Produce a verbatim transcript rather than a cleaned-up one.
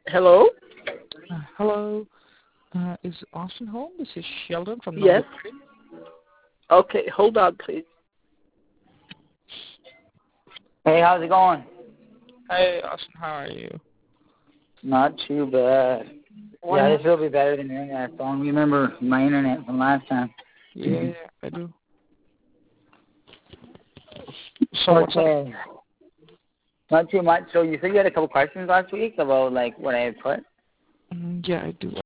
Hello? Uh, hello, uh, is Austin home? This is Sheldon from Yes. Noble Creek. Okay, hold on, please. Hey, how's it going? Hey, Austin, how are you? Not too bad. What Yeah, hap- this will be better than your internet phone. Remember my internet from last time. Yeah, yeah, I do. So what's up? Okay. Not too much. So you said you had a couple questions last week about like what I had put. Mm, yeah, I do.